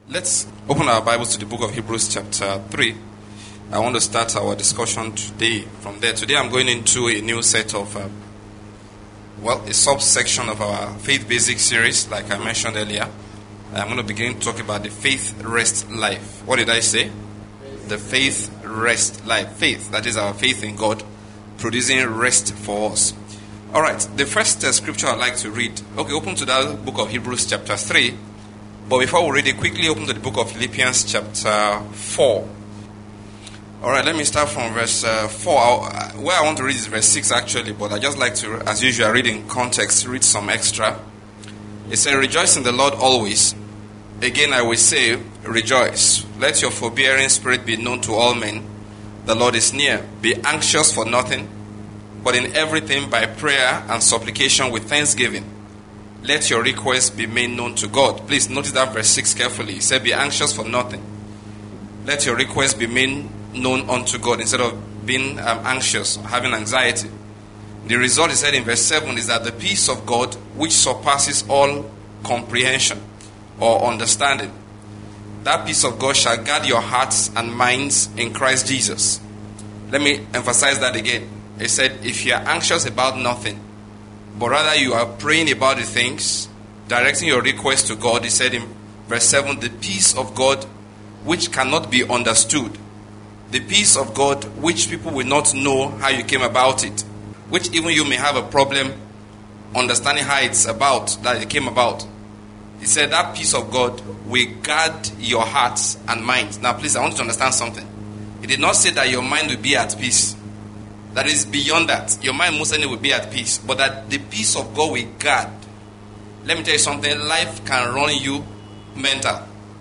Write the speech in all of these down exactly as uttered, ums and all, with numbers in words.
Let's open our Bibles to the book of Hebrews chapter three. I want to start our discussion today from there. Today I'm going into a new set of, uh, well, a subsection of our Faith Basic series, like I mentioned earlier. I'm going to begin to talk about the faith rest life. What did I say? The faith rest life. Faith, that is our faith in God, producing rest for us. All right, the first uh, scripture I'd like to read. Okay, open to that book of Hebrews chapter three. But before we read it, quickly open to the book of Philippians chapter four. All right, let me start from verse uh, four. I'll, where I want to read is verse six actually, but I just like to, as usual, read in context, read some extra. It says, "Rejoice in the Lord always. Again I will say, rejoice. Let your forbearing spirit be known to all men. The Lord is near. Be anxious for nothing, but in everything by prayer and supplication with thanksgiving. Let your requests be made known to God." Please notice that verse six carefully. He said, be anxious for nothing. Let your requests be made known unto God instead of being um, anxious, having anxiety. The result, he said in verse seven, is that the peace of God, which surpasses all comprehension or understanding, that peace of God shall guard your hearts and minds in Christ Jesus. Let me emphasize that again. He said, if you are anxious about nothing, but rather you are praying about the things, directing your request to God, he said in verse seven, the peace of God which cannot be understood, the peace of God which people will not know how you came about it, which even you may have a problem understanding how it's about, that it came about. He said that peace of God will guard your hearts and minds. Now please, I want you to understand something. He did not say that your mind will be at peace. That is beyond that. Your mind most certainly will be at peace. But that the peace of God will guard. Let me tell you something. Life can run you mental.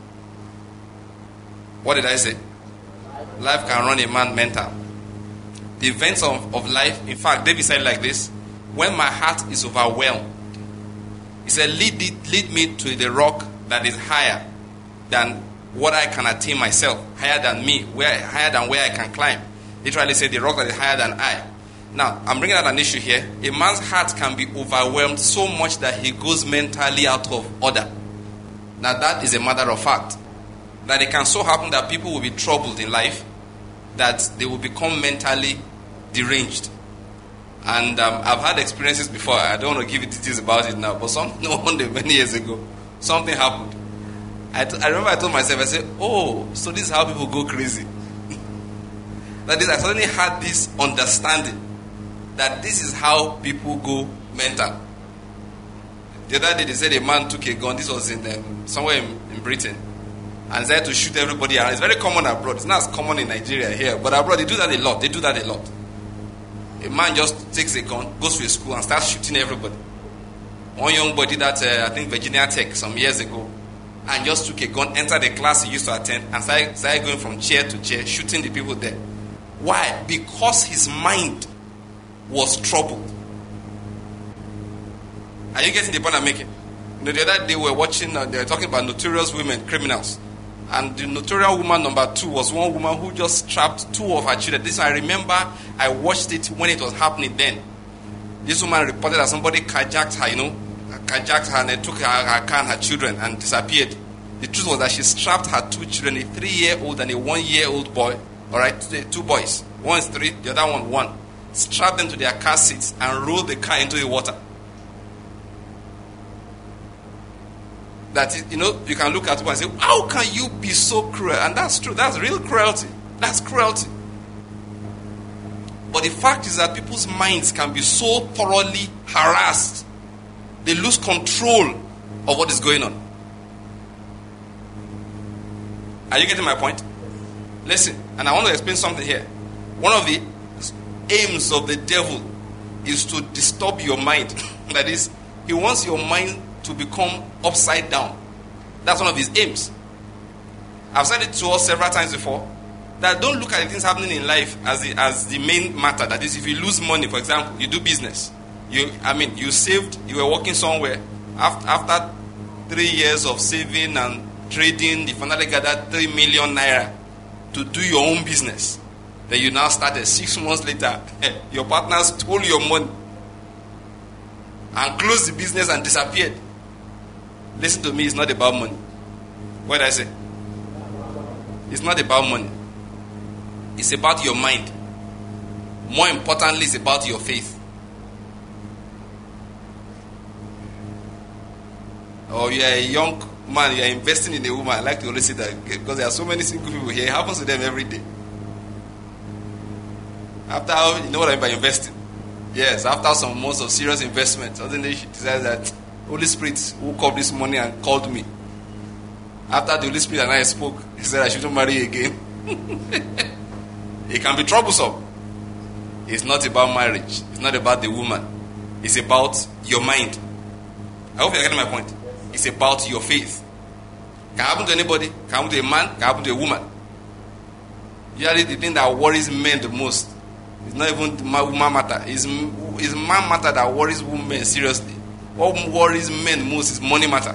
What did I say? Life can run a man mental. The events of, of life, in fact, David said like this, when my heart is overwhelmed, he said, lead, it, lead me to the rock that is higher than what I can attain myself, higher than me, where higher than where I can climb. Literally said the rock that is higher than I. Now, I'm bringing out an issue here. A man's heart can be overwhelmed so much that he goes mentally out of order. Now, that is a matter of fact. That it can so happen that people will be troubled in life, that they will become mentally deranged. And um, I've had experiences before. I don't want to give you details about it now, but some no one day, many years ago, something happened. I, t- I remember I told myself, I said, oh, so this is how people go crazy. That is, I suddenly had this understanding that this is how people go mental. The other day they said a man took a gun. This was in um, somewhere in, in Britain, and said to shoot everybody around. It's very common abroad. It's not as common in Nigeria here, but abroad they do that a lot. They do that a lot. A man just takes a gun, goes to a school, and starts shooting everybody. One young boy did that, uh, I think Virginia Tech, some years ago, and just took a gun, entered the class he used to attend, and started, started going from chair to chair, shooting the people there. Why? Because his mind was troubled. Are you getting the point I'm making? You know, the other day we were watching, uh, they were talking about notorious women, criminals. And the notorious woman number two was one woman who just trapped two of her children. This I remember, I watched it when it was happening then. This woman reported that somebody carjacked her, you know, carjacked her and they took her, her car and her children and disappeared. The truth was that she strapped her two children, a three-year-old and a one-year-old boy. All right, two boys. One is three, the other one one. Strapped them to their car seats and rolled the car into the water. That is, you know, you can look at people and say, how can you be so cruel? And that's true. That's real cruelty. That's cruelty. But the fact is that people's minds can be so thoroughly harassed, they lose control of what is going on. Are you getting my point? Listen, and I want to explain something here. One of the aims of the devil is to disturb your mind. That is, he wants your mind to become upside down. That's one of his aims. I've said it to us several times before, that don't look at the things happening in life as the, as the main matter. That is, if you lose money, for example, you do business. You, I mean, you saved, you were working somewhere. After, after three years of saving and trading, you finally gathered three million naira to do your own business. Then you now started six months later. Your partners stole your money and closed the business and disappeared. Listen to me, it's not about money. What did I say? It's not about money. It's about your mind. More importantly, it's about your faith. Or you are a young man, you are investing in a woman. I like to always say that because there are so many single people here. It happens to them every day. After, you know what I mean by investing? Yes, after some months of serious investment, suddenly she decided that Holy Spirit woke up this morning and called me. After the Holy Spirit and I spoke, he said I shouldn't marry again. It can be troublesome. It's not about marriage. It's not about the woman. It's about your mind. I hope you're getting my point. It's about your faith. Can happen to anybody. Can happen to a man. Can happen to a woman. Usually the thing that worries men the most, it's not even woman matter. It's, it's man matter that worries women seriously. What worries men most is money matter.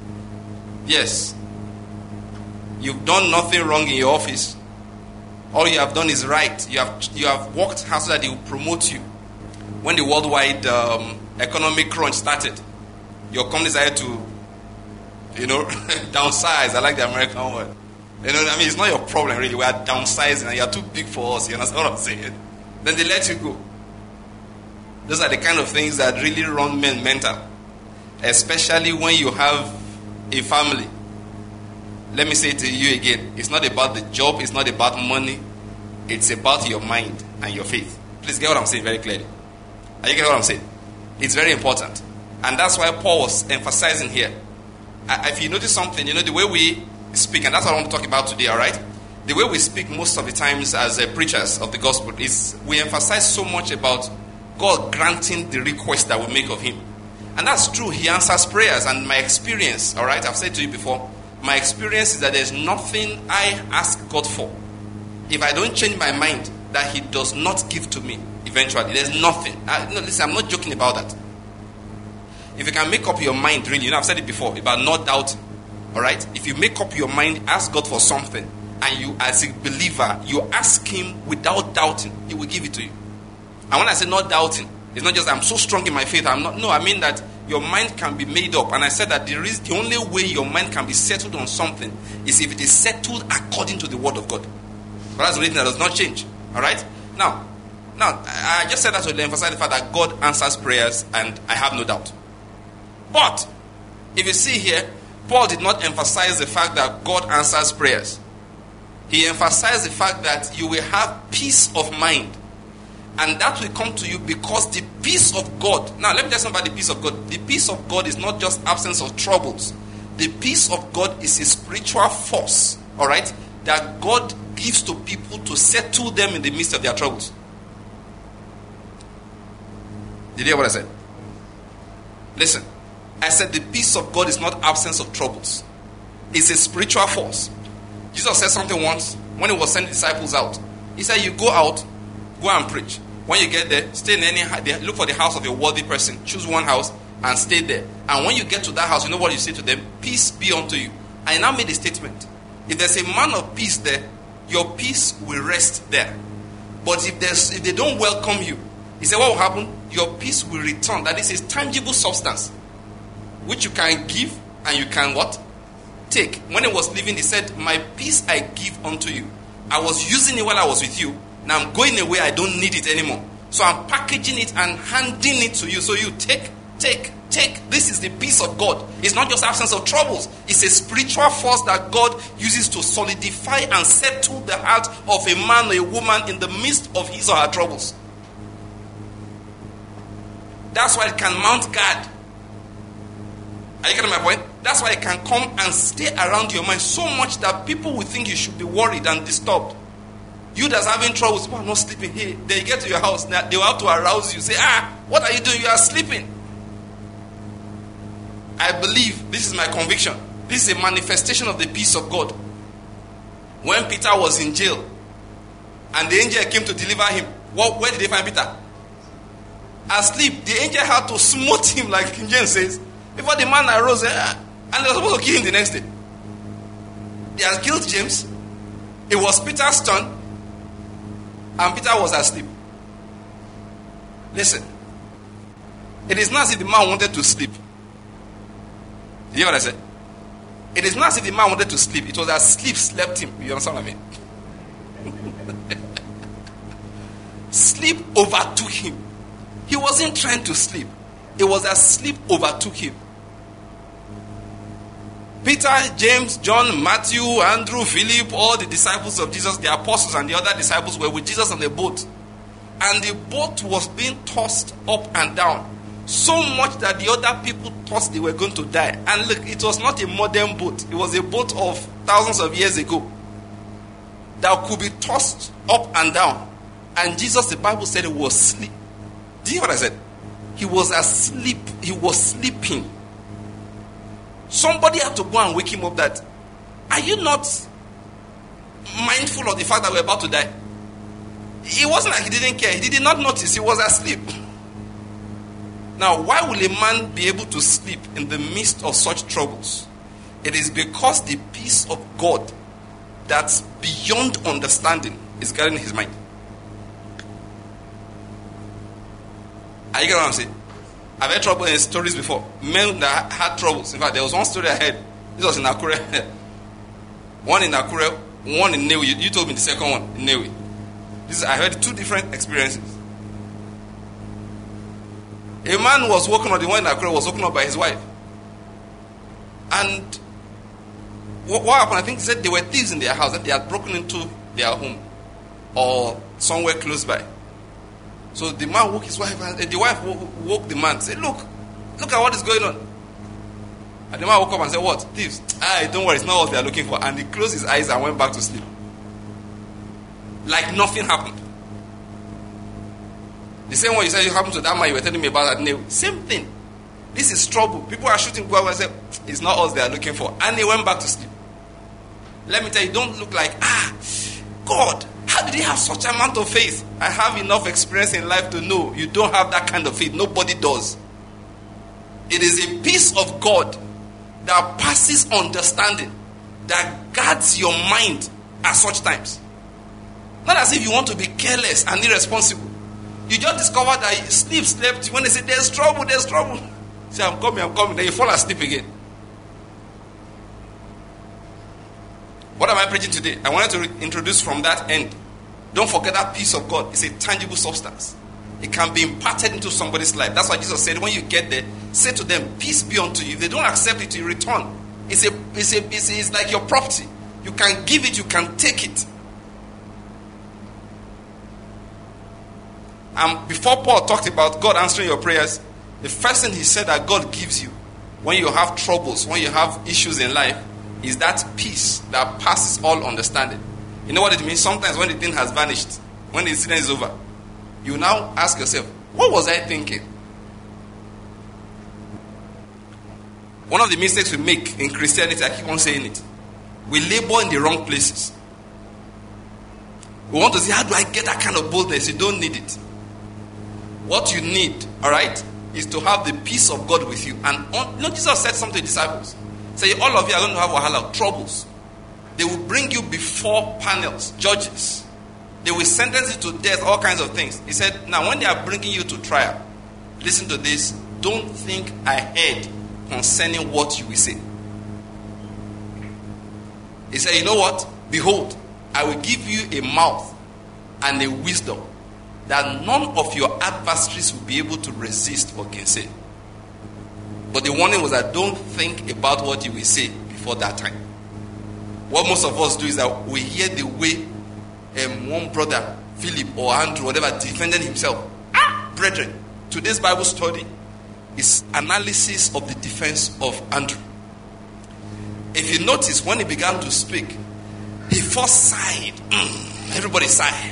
Yes. You've done nothing wrong in your office. All you have done is right. You have you have worked hard so that they will promote you. When the worldwide um, economic crunch started, your company decided to, you know, downsize. I like the American word. You know what I mean? It's not your problem really. We are downsizing and you are too big for us. You understand what I'm saying? Then they let you go. Those are the kind of things that really run men mental. Especially when you have a family. Let me say it to you again. It's not about the job. It's not about money. It's about your mind and your faith. Please get what I'm saying very clearly. Are you getting what I'm saying? It's very important. And that's why Paul was emphasizing here. If you notice something, you know, the way we speak, and that's what I want to talk about today, all right? The way we speak most of the times as uh, preachers of the gospel is we emphasize so much about God granting the request that we make of him. And that's true. He answers prayers. And my experience, all right, I've said to you before, my experience is that there's nothing I ask God for if I don't change my mind that he does not give to me eventually. There's nothing. I, no, listen, I'm not joking about that. If you can make up your mind, really, you know, I've said it before, about not doubting, all right? If you make up your mind, ask God for something, and you, as a believer, you ask him without doubting, he will give it to you. And when I say not doubting, it's not just I'm so strong in my faith. I'm not. No, I mean that your mind can be made up. And I said that there is the only way your mind can be settled on something is if it is settled according to the word of God. But that's the only thing that does not change. All right? Now, now I just said that to emphasize the fact that God answers prayers, and I have no doubt. But if you see here, Paul did not emphasize the fact that God answers prayers. He emphasized the fact that you will have peace of mind. And that will come to you because the peace of God. Now, let me tell you about the peace of God. The peace of God is not just absence of troubles. The peace of God is a spiritual force, all right, that God gives to people to settle them in the midst of their troubles. Did you hear what I said? Listen, I said the peace of God is not absence of troubles. It's a spiritual force. Jesus said something once when he was sending disciples out. He said, you go out, go and preach. When you get there, stay in any, look for the house of a worthy person. Choose one house and stay there. And when you get to that house, you know what you say to them? Peace be unto you. And he now made a statement. If there's a man of peace there, your peace will rest there. But if there's if they don't welcome you, he said, what will happen? Your peace will return. That is a tangible substance, which you can give and you can what? Take. When he was leaving, he said, my peace I give unto you. I was using it while I was with you. Now I'm going away, I don't need it anymore. So I'm packaging it and handing it to you. So you take, take, take. This is the peace of God. It's not just absence of troubles. It's a spiritual force that God uses to solidify and settle the heart of a man or a woman in the midst of his or her troubles. That's why it can mount guard. Are you getting my point? That's why it can come and stay around your mind so much that people will think you should be worried and disturbed. You that's having troubles, people are not sleeping here. They get to your house, they will have to arouse you. Say, ah, what are you doing? You are sleeping. I believe, this is my conviction, this is a manifestation of the peace of God. When Peter was in jail, and the angel came to deliver him, what, where did they find Peter? Asleep. The angel had to smote him, like King James says, before the man arose, ah, and they were supposed to kill him the next day. They had killed James. It was Peter's turn. And Peter was asleep. Listen. It is not as if the man wanted to sleep. You hear what I said? It is not as if the man wanted to sleep. It was as sleep slept him. You understand what I mean? Sleep overtook him. He wasn't trying to sleep. It was as sleep overtook him. Peter, James, John, Matthew, Andrew, Philip, all the disciples of Jesus, the apostles and the other disciples were with Jesus on the boat. And the boat was being tossed up and down. So much that the other people thought they were going to die. And look, it was not a modern boat. It was a boat of thousands of years ago that could be tossed up and down. And Jesus, the Bible said, he was asleep. Do you hear what I said? He was asleep. He was sleeping. Somebody had to go and wake him up that, are you not mindful of the fact that we're about to die? It wasn't like he didn't care. He did not notice. He was asleep. Now, why will a man be able to sleep in the midst of such troubles? It is because the peace of God that's beyond understanding is guarding his mind. Are you getting what I'm saying? I've had trouble in stories before. Men that had troubles. In fact, there was one story I heard. This was in Akure. One in Akure, one in Newi. You, you told me the second one in Newi. This is, I heard two different experiences. A man was woken up, the one in Akure was woken up by his wife. And what, what happened? I think he said there were thieves in their house, that they had broken into their home or somewhere close by. So the man woke his wife, and the wife woke the man and said, look, look at what is going on. And the man woke up and said, what? Thieves? Ah, don't worry, it's not what they are looking for. And he closed his eyes and went back to sleep. Like nothing happened. The same way you said it happened to that man you were telling me about that name. Same thing. This is trouble. People are shooting God and say, it's not us they are looking for. And they went back to sleep. Let me tell you, don't look like, ah, God, how did he have such amount of faith? I have enough experience in life to know you don't have that kind of faith. Nobody does. It is a peace of God that passes understanding, that guards your mind at such times. Not as if you want to be careless and irresponsible. You just discover that you sleep, slept. When they say, there's trouble, there's trouble. Say, I'm coming, I'm coming. Then you fall asleep again. What am I preaching today? I wanted to re- introduce from that end. Don't forget that peace of God. It's a tangible substance. It can be imparted into somebody's life. That's why Jesus said, when you get there, say to them, peace be unto you. If they don't accept it, you return. It's a, it's a, it's, a, it's like your property. You can give it, you can take it. And before Paul talked about God answering your prayers, the first thing he said that God gives you when you have troubles, when you have issues in life, is that peace that passes all understanding. You know what it means? Sometimes when the thing has vanished, when the incident is over, you now ask yourself, what was I thinking? One of the mistakes we make in Christianity, I keep on saying it, we labor in the wrong places. We want to say, how do I get that kind of boldness? You don't need it. What you need, all right, is to have the peace of God with you. And on, you know, Jesus said something to the disciples. Say, all of you are going to have wahala, troubles. They will bring you before panels, judges. They will sentence you to death, all kinds of things. He said, now when they are bringing you to trial, listen to this. Don't think ahead concerning what you will say. He said, you know what? Behold, I will give you a mouth and a wisdom that none of your adversaries will be able to resist or gainsay. But the warning was that don't think about what you will say before that time. What most of us do is that we hear the way um, one brother, Philip or Andrew, whatever, defended himself. Ah, brethren, today's Bible study is analysis of the defense of Andrew. If you notice, when he began to speak, he first sighed. Mm, everybody sighed.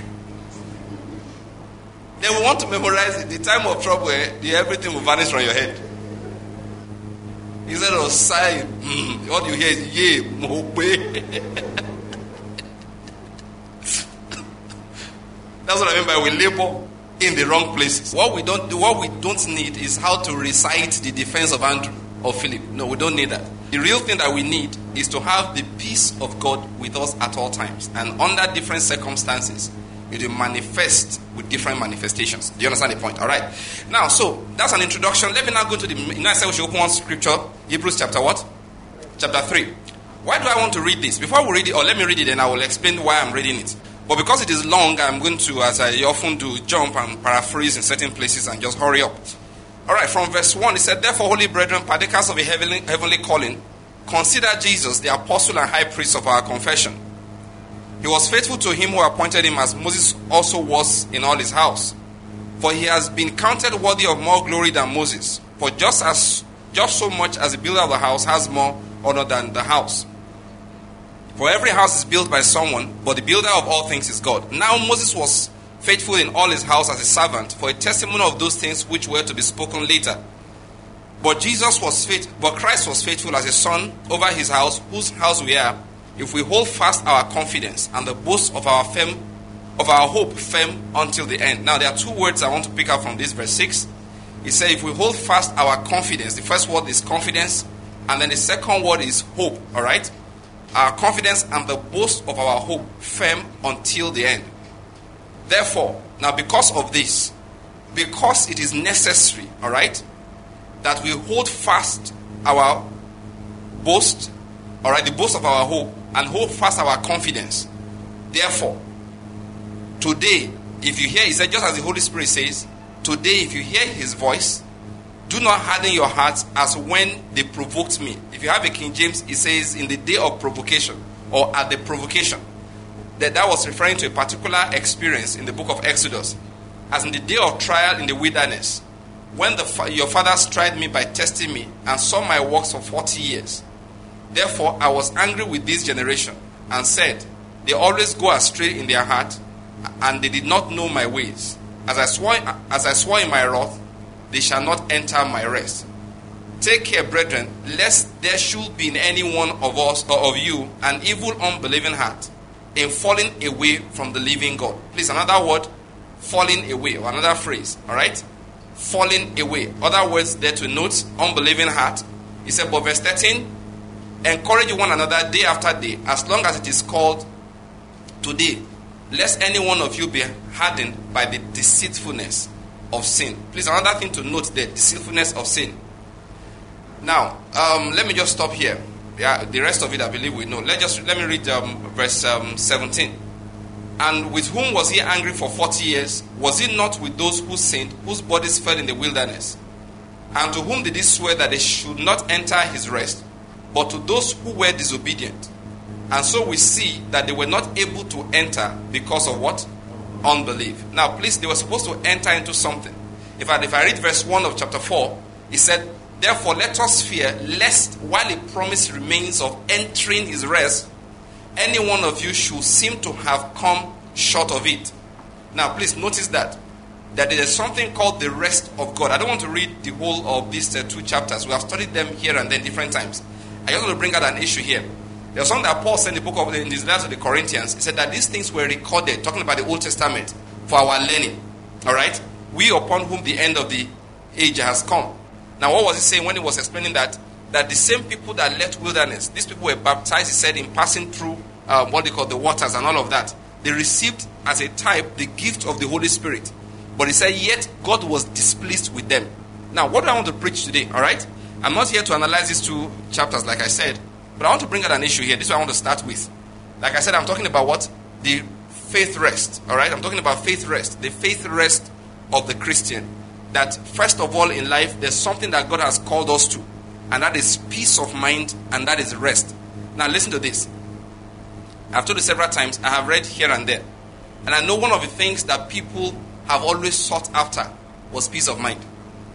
Then we want to memorize it. The time of trouble, eh, the everything will vanish from your head. Instead of sighing, mm, what you hear is, yea, mobe. That's what I mean by we labor in the wrong places. What we don't do, what we don't need is how to recite the defense of Andrew or Philip. No, we don't need that. The real thing that we need is to have the peace of God with us at all times. And under different circumstances, it will manifest with different manifestations. Do you understand the point? All right. Now, so that's an introduction. Let me now go to the. You know, I said we should open one scripture. Hebrews chapter what? Chapter three. Why do I want to read this? Before we read it, or let me read it and I will explain why I'm reading it. But because it is long, I'm going to, as I often do, jump and paraphrase in certain places and just hurry up. Alright, from verse one, it said, "Therefore, holy brethren, partakers of a heavenly, heavenly calling, consider Jesus, the apostle and high priest of our confession. He was faithful to him who appointed him, as Moses also was in all his house. For he has been counted worthy of more glory than Moses. For just as just so much as the builder of the house has more honor than the house. For every house is built by someone, but the builder of all things is God. Now Moses was faithful in all his house as a servant, for a testimony of those things which were to be spoken later. But Jesus was faith, but Christ was faithful as a son over his house, whose house we are, if we hold fast our confidence and the boast of our firm, of our hope firm until the end." Now there are two words I want to pick up from this verse six. He said, if we hold fast our confidence, the first word is confidence, and then the second word is hope. All right, our confidence and the boast of our hope firm until the end. Therefore, now because of this, because it is necessary, all right, that we hold fast our boast, all right, the boast of our hope, and hold fast our confidence. Therefore, today, if you hear, he said, just as the Holy Spirit says, today, if you hear his voice, do not harden your hearts as when they provoked me. If you have a King James, it says, in the day of provocation, or at the provocation. That that was referring to a particular experience in the book of Exodus, as in the day of trial in the wilderness, when the, your fathers tried me by testing me and saw my works for forty years. Therefore, I was angry with this generation and said, they always go astray in their heart, and they did not know my ways. As I swore, as I swore in my wrath, they shall not enter my rest. Take care, brethren, lest there should be in any one of us or of you an evil, unbelieving heart, in falling away from the living God. Please, another word, falling away, or another phrase, all right? Falling away. Other words there to note, unbelieving heart. He said, but verse thirteen, encourage one another day after day, as long as it is called today, lest any one of you be hardened by the deceitfulness of sin. Please, another thing to note there, deceitfulness of sin. Now, um, let me just stop here. Yeah, the rest of it I believe we know. Let just let me read um, verse um, seventeen. And with whom was he angry for forty years? Was it not with those who sinned, whose bodies fell in the wilderness? And to whom did he swear that they should not enter his rest, but to those who were disobedient? And so we see that they were not able to enter because of what? Unbelief. Now, please, they were supposed to enter into something. If I, if I read verse one of chapter four, he said, therefore let us fear, lest while a promise remains of entering his rest, any one of you should seem to have come short of it. Now, please notice that that there is something called the rest of God. I don't want to read the whole of these uh, two chapters. We have studied them here and then different times. I just want to bring out an issue here. There was something that Paul said in the book of in his letter to the Corinthians. He said that these things were recorded, talking about the Old Testament, for our learning. All right, we upon whom the end of the age has come. Now, what was he saying when he was explaining that? That the same people that left wilderness, these people were baptized, he said, in passing through um, what they call the waters and all of that. They received as a type the gift of the Holy Spirit. But he said, yet God was displeased with them. Now, what do I want to preach today? All right, I'm not here to analyze these two chapters, like I said, but I want to bring out an issue here. This is what I want to start with. Like I said, I'm talking about what? The faith rest. All right, I'm talking about faith rest. The faith rest of the Christian. That first of all in life, there's something that God has called us to, and that is peace of mind, and that is rest. Now listen to this. I've told you several times, I have read here and there, and I know one of the things that people have always sought after was peace of mind.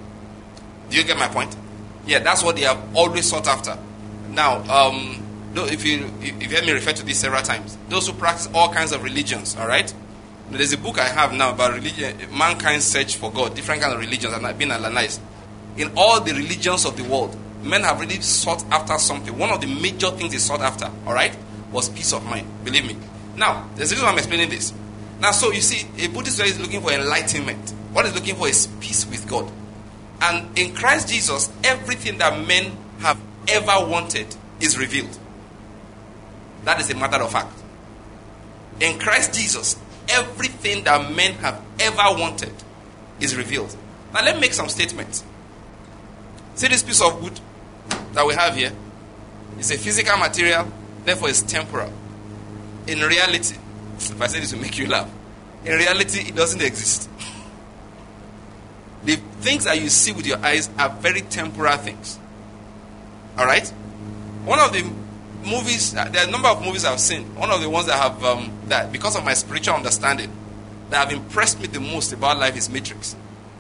Do you get my point? Yeah, that's what they have always sought after. Now, um, if you if you heard me refer to this several times, those who practice all kinds of religions, all right? There's a book I have now about religion, mankind's search for God, different kinds of religions, and I've been analyzed. In all the religions of the world, men have really sought after something. One of the major things they sought after, all right, was peace of mind. Believe me. Now, there's a reason why I'm explaining this. Now, so you see, a Buddhist is looking for enlightenment. What he's looking for is peace with God. And in Christ Jesus, everything that men have ever wanted is revealed. That is a matter of fact. In Christ Jesus, everything that men have ever wanted is revealed. Now let me make some statements. See this piece of wood that we have here? It's a physical material. Therefore, it's temporal. In reality, if I say this will make you laugh, in reality, it doesn't exist. The things that you see with your eyes are very temporal things. Alright? One of the movies, there are a number of movies I've seen. One of the ones that have, um, that because of my spiritual understanding, that have impressed me the most about life is Matrix.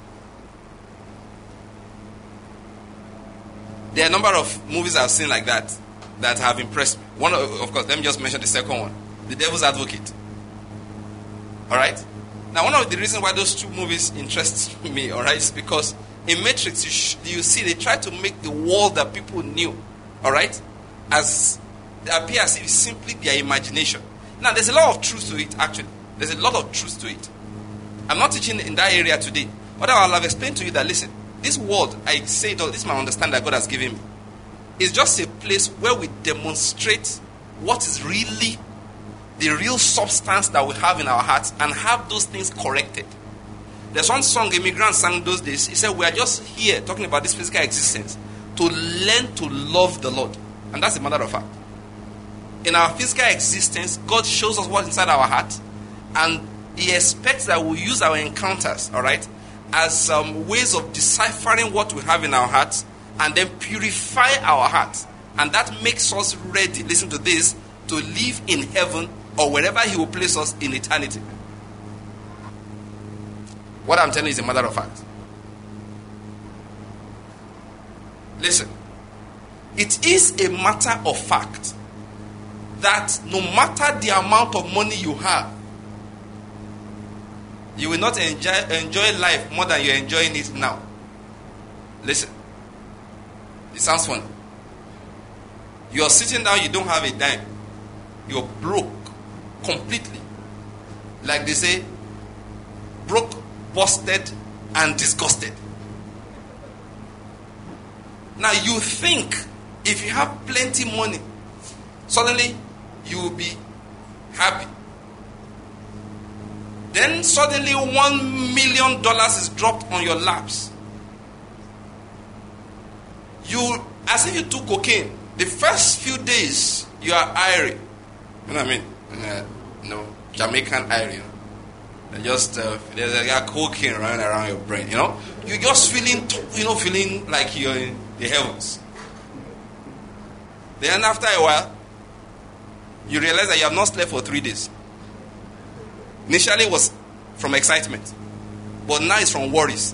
There are a number of movies I've seen like that that have impressed me. One, of, of course, let me just mention the second one, The Devil's Advocate. All right. Now, one of the reasons why those two movies interest me, all right, is because in Matrix, you, sh- you see they try to make the world that people knew, all right, as appear as if it's simply their imagination. Now, there's a lot of truth to it. Actually, there's a lot of truth to it. I'm not teaching in that area today, but I'll have explained to you that listen. This world, I say, this is my understanding that God has given me, is just a place where we demonstrate what is really the real substance that we have in our hearts and have those things corrected. There's one song Immigrant sang those days. He said, we are just here talking about this physical existence to learn to love the Lord. And that's a matter of fact. In our physical existence, God shows us what's inside our heart, and He expects that we use our encounters, all right, as um, ways of deciphering what we have in our hearts and then purify our hearts. And that makes us ready, listen to this, to live in heaven or wherever He will place us in eternity. What I'm telling you is a matter of fact. Listen, it is a matter of fact that no matter the amount of money you have, you will not enjoy, enjoy life more than you're enjoying it now. Listen. It sounds funny. You are sitting down, you don't have a dime. You're broke. Completely. Like they say, broke, busted, and disgusted. Now you think if you have plenty money, suddenly you will be happy. Then suddenly one million dollars is dropped on your laps. You, as if you took cocaine. The first few days you are airy. You know what I mean? Uh, you know, Jamaican airy. You know? Just uh, there's a cocaine running around your brain. You know, you're just feeling, you know, feeling like you're in the heavens. Then after a while, you realize that you have not slept for three days. Initially it was from excitement, but now it's from worries.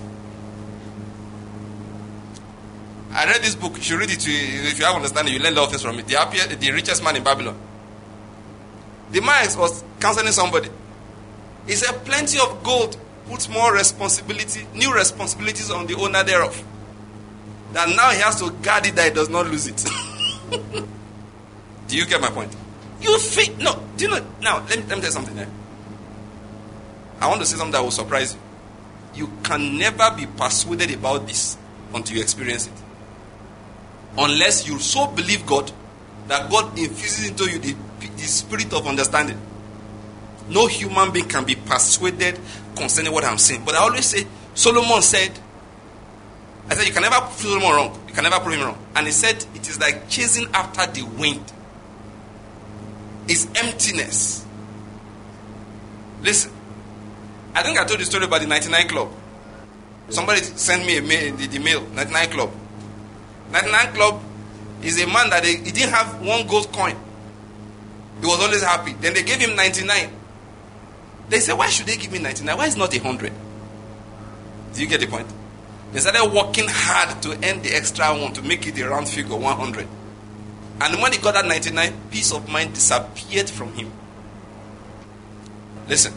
I read this book. You should read it to you. If you have understanding, you learn a lot of things from it. The, happier, the richest man in Babylon. The man was counseling somebody. He said, plenty of gold puts more responsibility, new responsibilities on the owner thereof. That now he has to guard it that he does not lose it. Do you get my point? You think, no, do you know, now, let me, let me tell you something there. I want to say something that will surprise you. You can never be persuaded about this until you experience it. Unless you so believe God that God infuses into you the, the spirit of understanding. No human being can be persuaded concerning what I'm saying. But I always say, Solomon said, I said, you can never prove Solomon wrong. You can never prove him wrong. And he said, it is like chasing after the wind. It's emptiness. Listen, I think I told you the story about the ninety-nine Club. Somebody sent me a mail, the, the mail, ninety-nine Club. ninety-nine Club is a man that they, he didn't have one gold coin. He was always happy. Then they gave him ninety-nine. They said, why should they give me ninety-nine? Why is it not one hundred? Do you get the point? They started working hard to earn the extra one to make it a round figure, one hundred. And when he got that ninety-nine, peace of mind disappeared from him. Listen.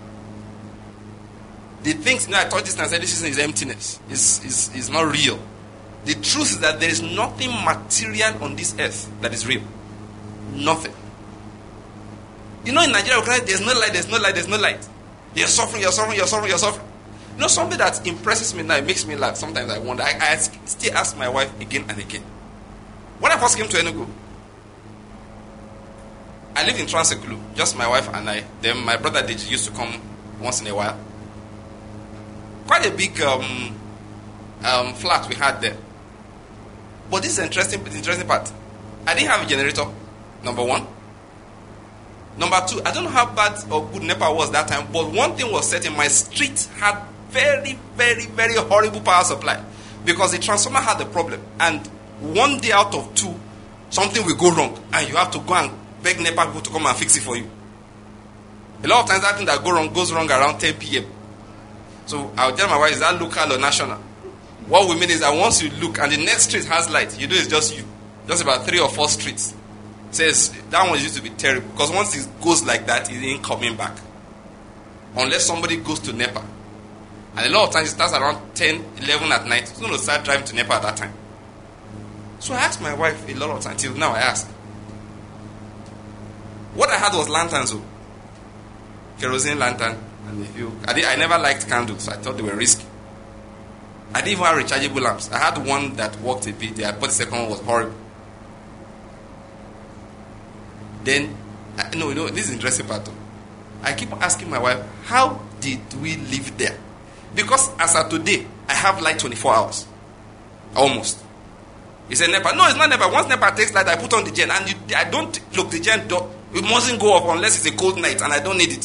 The things, you know, I taught this and I said this is emptiness. It's, it's, it's not real. The truth is that there is nothing material on this earth that is real. Nothing. You know, in Nigeria, there's no light, there's no light, there's no light. You're suffering, you're suffering, you're suffering, you're suffering. You know, something that impresses me now, it makes me laugh. Sometimes I wonder. I, I still ask my wife again and again. When I first came to Enugu, I lived in Transekulu, just my wife and I. Then my brother did used to come once in a while. Quite a big um, um, flat we had there. But this is the interesting, interesting part. I didn't have a generator. Number one. Number two, I don't know how bad or good NEPA was that time, but one thing was certain, my street had very, very, very horrible power supply because the transformer had a problem. And one day out of two, something will go wrong and you have to go and beg NEPA people to come and fix it for you. A lot of times that thing that go wrong goes wrong around ten p.m. So I'll tell my wife, is that local or national? What we mean is that once you look and the next street has light, you know it's just you. Just about three or four streets. Says that one used to be terrible because once it goes like that, it ain't coming back. Unless somebody goes to NEPA. And a lot of times it starts around ten, eleven at night. So I'm going to start driving to NEPA at that time. So I asked my wife a lot of times, till now I ask. What I had was lanterns, oh. Kerosene lantern. And if you, I, did, I never liked candles, so I thought they were risky. I didn't even have rechargeable lamps. I had one that worked a bit there, but the second one was horrible. Then, I, no, no, this is interesting part. Though. I keep asking my wife, how did we live there? Because as of today, I have light twenty-four hours. Almost. He said NEPA. No, it's not NEPA. Once NEPA takes light, I put on the gen. And you, I don't, look, the gen, don't, it mustn't go off unless it's a cold night and I don't need it.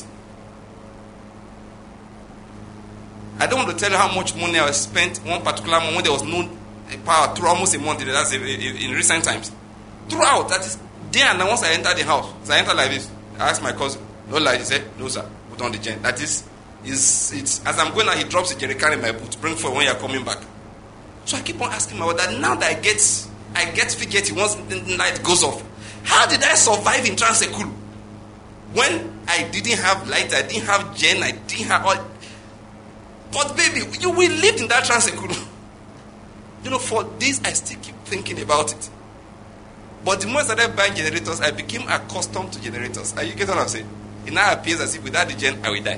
I don't want to tell you how much money I spent one particular month when there was no power through almost a month. That's in recent times. Throughout, that is day and night. Once I entered the house, so I entered like this. I asked my cousin, no light. He said, no sir, put on the gen. That is, is it's as I'm going out, he drops a jerrycan in my boot. Bring for when you're coming back. So I keep on asking my wife that now that I get, I get fidgety once the light goes off. How did I survive in Transekulu? When I didn't have light, I didn't have gen, I didn't have all. But baby, you we lived in that Transekulu. You know, for this I still keep thinking about it. But the more I started buying generators, I became accustomed to generators. Are you getting what I'm saying? It now appears as if without the gen, I will die.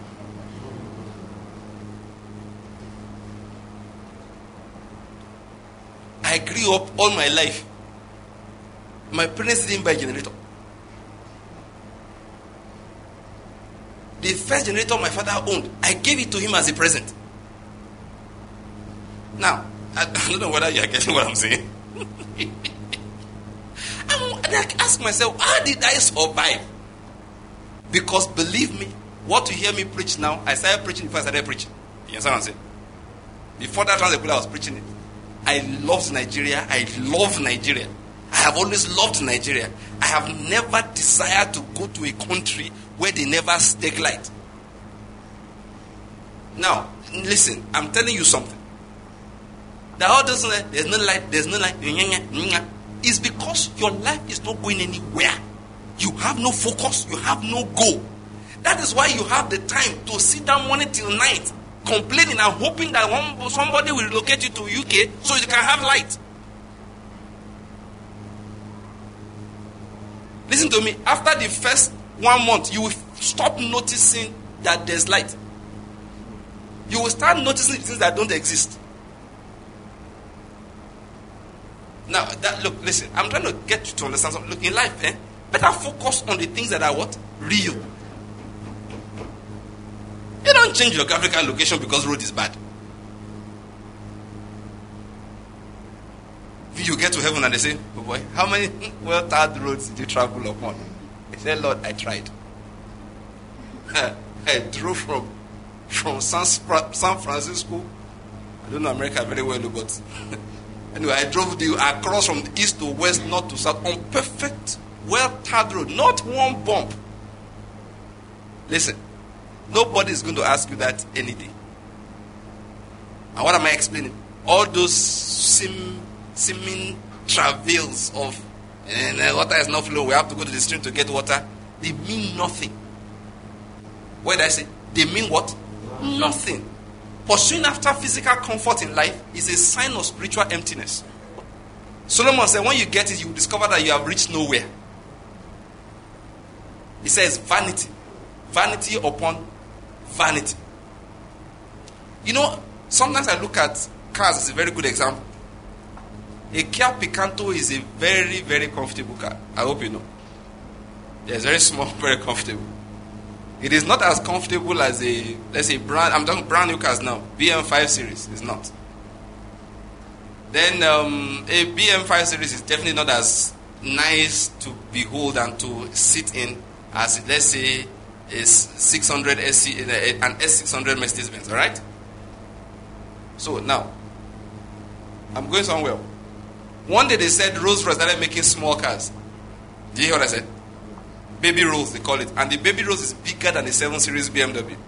I grew up all my life. My parents didn't buy a generator. The first generator my father owned, I gave it to him as a present. Now, I don't know whether you are getting what I'm saying. And I ask myself, how did I survive? Because believe me, what you hear me preach now, I started preaching before I started preaching. You understand what I'm saying? Before that Transekulu, I was preaching it. I loved Nigeria. I love Nigeria. I have always loved Nigeria. I have never desired to go to a country where they never take light. Now, listen, I'm telling you something. The all doesn't there's no light, there's no light. It's because your life is not going anywhere. You have no focus, you have no goal. That is why you have the time to sit down morning till night, complaining and hoping that one, somebody will relocate you to U K so you can have light. Listen to me. After the first one month, you will stop noticing that there's light. You will start noticing things that don't exist. Now, that look, listen. I'm trying to get you to understand something. Look, in life, eh, better focus on the things that are what? Real. You don't change your geographical location because road is bad. You get to heaven and they say, oh boy, how many well-tarred roads did you travel upon? I said, Lord, I tried. I drove from from San, San Francisco. I don't know America very well, but anyway, I drove the, across from the east to west, north to south, on perfect, well-tarred road. Not one bump. Listen, nobody is going to ask you that any day. And what am I explaining? All those sim, seeming travails of and uh, water is not flowing, we have to go to the stream to get water. They mean nothing. What did I say? They mean what? Nothing. Pursuing after physical comfort in life is a sign of spiritual emptiness. Solomon said, when you get it, you discover that you have reached nowhere. He says, vanity. Vanity upon vanity. You know, sometimes I look at cars as a very good example. A Kia Picanto is a very, very comfortable car. I hope you know. It's very small, very comfortable. It is not as comfortable as a, let's say, brand, I'm talking brand new cars now. B M five series is not. Then um, a B M five series is definitely not as nice to behold and to sit in as, let's say, is six hundred S C, an S six hundred Mercedes Benz, all right? So now, I'm going somewhere. One day they said Rolls Royce started making small cars. Do you hear what I said? Baby Rolls, they call it. And the Baby Rolls is bigger than the seven series B M W.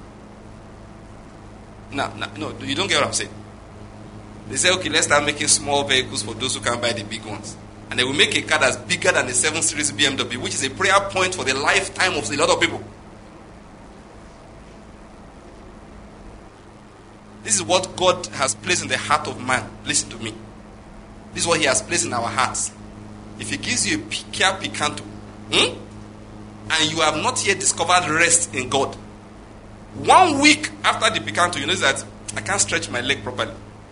Now, now, no, you don't get what I'm saying. They say, okay, let's start making small vehicles for those who can buy the big ones. And they will make a car that's bigger than the seven series B M W, which is a prayer point for the lifetime of a lot of people. This is what God has placed in the heart of man. Listen to me. This is what he has placed in our hearts. If he gives you a Kia Picanto, hmm, and you have not yet discovered rest in God, one week after the Picanto, you know that I can't stretch my leg properly.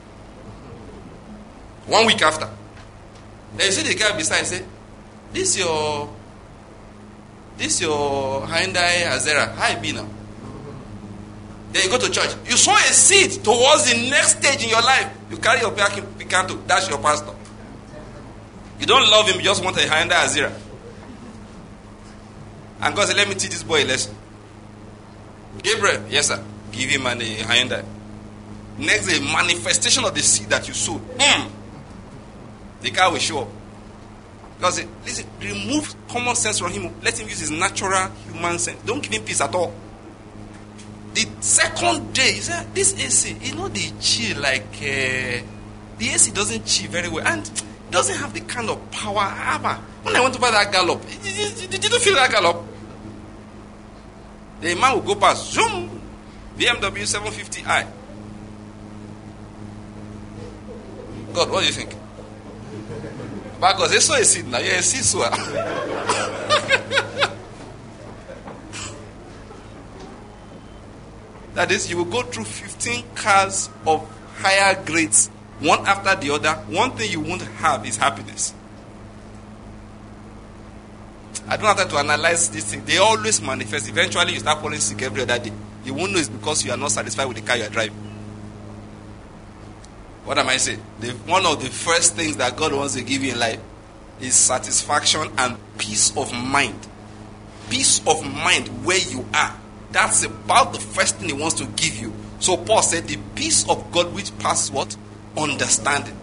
One week after. Then you see the guy beside and say, this your this your Hyundai Azera. How it be now? Then you go to church. You sow a seed towards the next stage in your life. You carry your Picanto. That's your pastor. You don't love him. You just want a Hyundai Azera. And God said, let me teach this boy a lesson. Gabriel, yes sir. Give him an a Hyundai. Next day, manifestation of the seed that you sowed. Mm. The guy will show up. Because, listen, remove common sense from him. Let him use his natural human sense. Don't give him peace at all. The second day, he said, this A C, you know, they chill like, uh, the A C doesn't chill very well. And it doesn't have the kind of power. When I went to buy that Gallop, did, did you feel that Gallop? The man will go past, zoom, B M W seven fifty i. God, what do you think? Because they saw a seed now. You're a seed sower. That is, you will go through fifteen cars of higher grades, one after the other. One thing you won't have is happiness. I don't have time to analyze this thing. They always manifest. Eventually, you start falling sick every other day. You won't know it's because you are not satisfied with the car you are driving. What am I saying? The, one of the first things that God wants to give you in life is satisfaction and peace of mind. Peace of mind where you are. That's about the first thing he wants to give you. So Paul said, the peace of God which passes what? Understanding.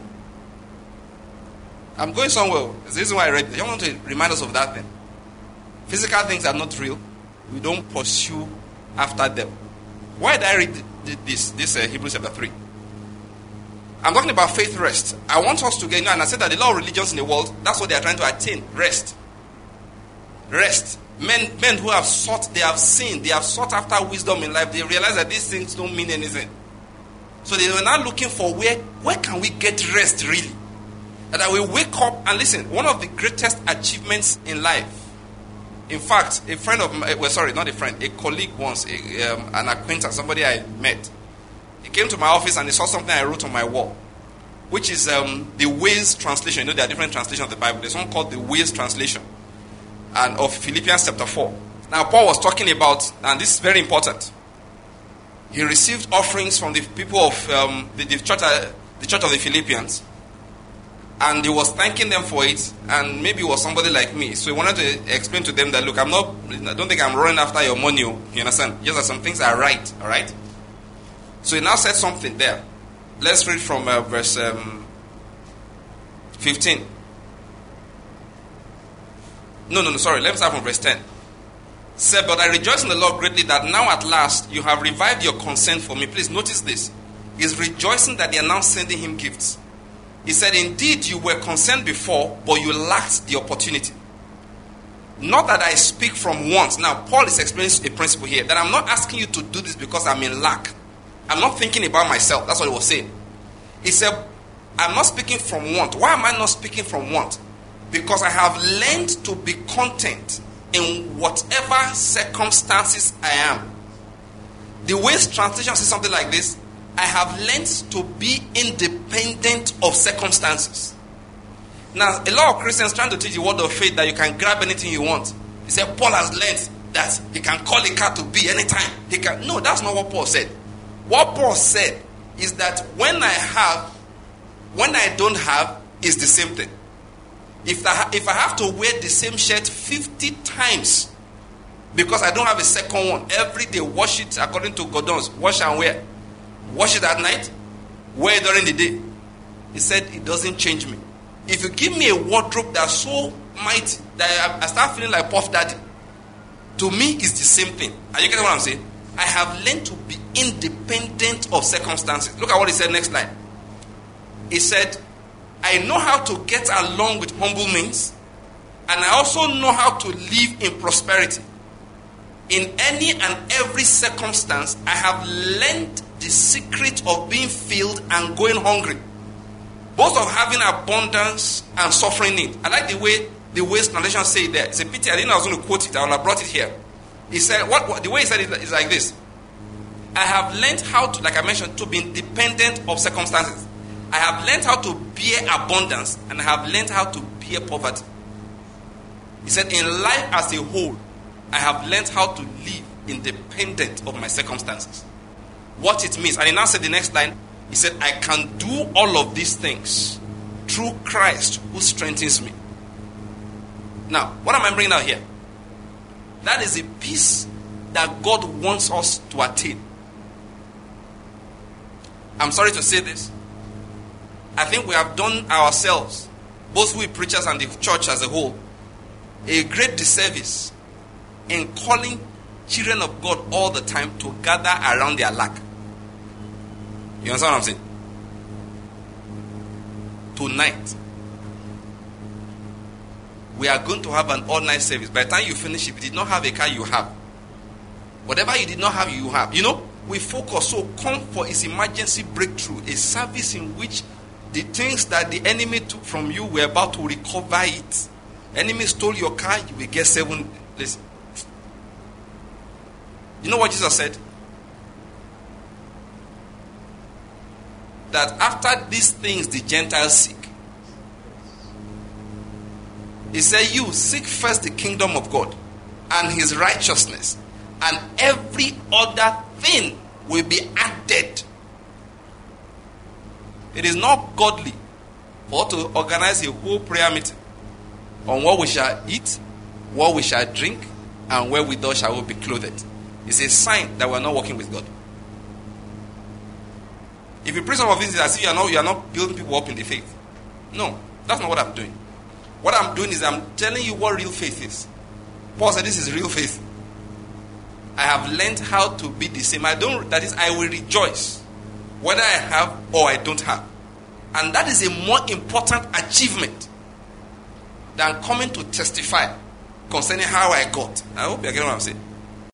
I'm going somewhere. It's the reason why I read it. I want to remind us of that thing. Physical things are not real. We don't pursue after them. Why did I read this? This uh, Hebrews chapter three. I'm talking about faith rest. I want us to get, you know, and I said that the law of religions in the world, that's what they are trying to attain. Rest. Rest. Men, men who have sought, they have seen, they have sought after wisdom in life. They realize that these things don't mean anything. So they were now looking for where, where can we get rest really? And that we wake up and listen. One of the greatest achievements in life. In fact, a friend of mine, well, sorry, not a friend, a colleague once, a, um, an acquaintance, somebody I met. He came to my office and he saw something I wrote on my wall, which is um, the Ways translation. You know, there are different translations of the Bible. There's one called the Ways translation, and of Philippians chapter four. Now, Paul was talking about, and this is very important. He received offerings from the people of um, the, the church, uh, the church of the Philippians, and he was thanking them for it. And maybe it was somebody like me, so he wanted to explain to them that, look, I'm not, I don't think I'm running after your money. You understand? Just that some things are right. All right. So he now said something there. Let's read from uh, verse um, fifteen. No, no, no, sorry. Let me start from verse ten. Said, but I rejoice in the Lord greatly that now at last you have revived your concern for me. Please notice this. He's rejoicing that they are now sending him gifts. He said, indeed you were concerned before, but you lacked the opportunity. Not that I speak from want. Now, Paul is explaining a principle here, that I'm not asking you to do this because I'm in lack. I'm not thinking about myself. That's what he was saying. He said, I'm not speaking from want. Why am I not speaking from want? Because I have learned to be content in whatever circumstances I am. The Ways translation says something like this. I have learned to be independent of circumstances. Now, a lot of Christians trying to teach the word of faith that you can grab anything you want. He said, Paul has learned that he can call a car to be anytime. He can. No, that's not what Paul said. What Paul said is that when I have, when I don't have, is the same thing. If I, if I have to wear the same shirt fifty times because I don't have a second one, every day wash it according to Gordon's, wash and wear. Wash it at night, wear it during the day. He said it doesn't change me. If you give me a wardrobe that's so mighty that I, I start feeling like Puff Daddy, to me it's the same thing. Are you getting what I'm saying? I have learned to be independent of circumstances. Look at what he said next line. He said, I know how to get along with humble means, and I also know how to live in prosperity. In any and every circumstance, I have learned the secret of being filled and going hungry, both of having abundance and suffering need. I like the way the Ways translation say it there. It's a pity I didn't know I was going to quote it. I would have brought it here. He said, what, what the way he said it is like this. I have learned how to, like I mentioned, to be independent of circumstances. I have learned how to bear abundance, and I have learned how to bear poverty. He said, in life as a whole, I have learned how to live independent of my circumstances. What it means. And he now said the next line, he said, I can do all of these things through Christ who strengthens me. Now, what am I bringing out here? That is a peace that God wants us to attain. I'm sorry to say this. I think we have done ourselves, both we preachers and the church as a whole, a great disservice in calling children of God all the time to gather around their lack. You understand what I'm saying? Tonight, we are going to have an all-night service. By the time you finish, if you did not have a car, you have. Whatever you did not have, you have. You know, we focus. So come for his emergency breakthrough, a service in which the things that the enemy took from you, we're about to recover it. Enemy stole your car, you will get seven. Listen. You know what Jesus said? That after these things the Gentiles seek. He said, you seek first the kingdom of God and his righteousness, and every other thing will be added. It is not godly for us to organize a whole prayer meeting on what we shall eat, what we shall drink, and where we thus shall be clothed. It's a sign that we are not working with God. If you pray some of these, as if you are not, you are not building people up in the faith. No, that's not what I'm doing. What I'm doing is I'm telling you what real faith is. Paul said this is real faith. I have learned how to be the same. I don't, that is, I will rejoice whether I have or I don't have. And that is a more important achievement than coming to testify concerning how I got. I hope you're getting what I'm saying.